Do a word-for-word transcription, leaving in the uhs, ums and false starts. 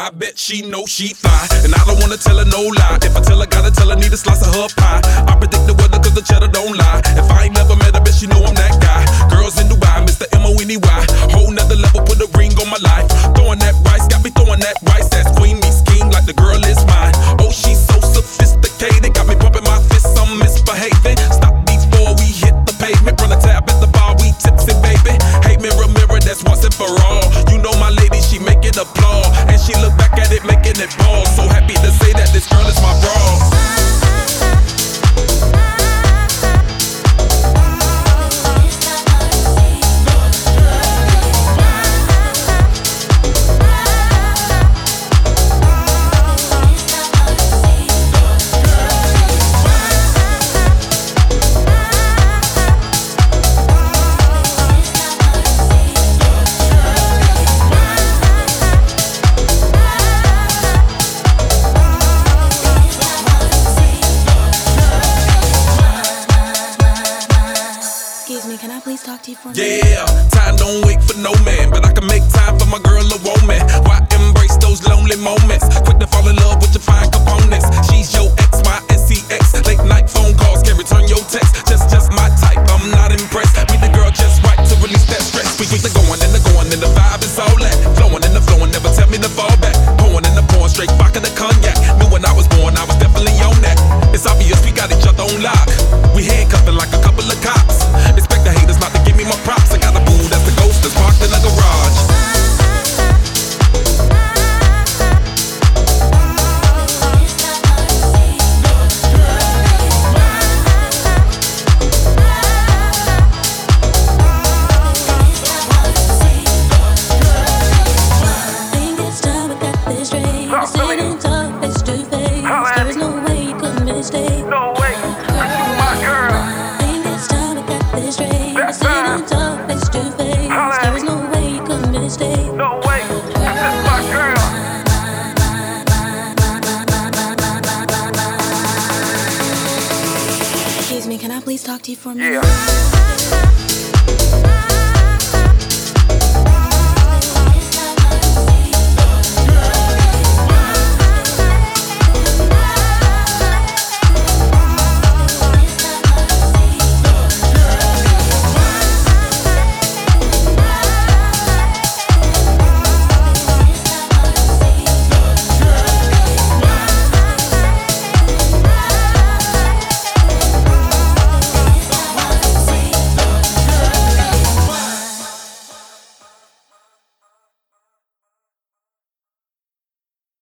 I bet she know she fly. And I don't wanna tell her no lie. If I tell her, gotta tell her, need a slice of her pie. I predict the weather cause the cheddar don't lie. If I ain't never met her, bet she know I'm that guy. Girls in Dubai, Mister M O N E Y. Whole nother level, put a ring on my life. Throwing that rice, got me throwing that rice. That's Queen meets King, like the girl is mine. Oh, she's so sophisticated, got me pumping my fists, I'm misbehaving. Stop before we hit the pavement. Run a tab at the bar, we tipsy, baby. Hey, mirror, mirror, that's once and for all. You know my lady, she make it applaud. And she look back at it, making it pause. So happy to say that this girl is my bra. Can I please talk to you for a minute? minute? Yeah, time don't wait for no man, but I can make time for my girl a woman. Why embrace those lonely moments? Quick to fall in love with your fine components. She's your X, my S E X. Late night phone calls can return your text. Just, just my type, I'm not impressed. Meet the girl just right to release that stress. We keep the going and the going and the vibe is all that. Flowing and the flowing, never tell me to fall back. Pouring and the pouring, straight vodka the cognac. Knew when I was born, I was definitely on that. It's obvious we got each other on lock. We handcuffing like a couple of cops. Expect the haters not to give me my props. I got a boo that's the ghost that's parked in the garage. Think it's time we got this straight. We're sitting talk face to face. There is no way you could mistake. No way, you my girl. Think it's time we got this straight. We're sitting talk face to face. There is no way you could mistake. No way, this is my girl. Excuse me, can I please talk to you for a minute? Yeah.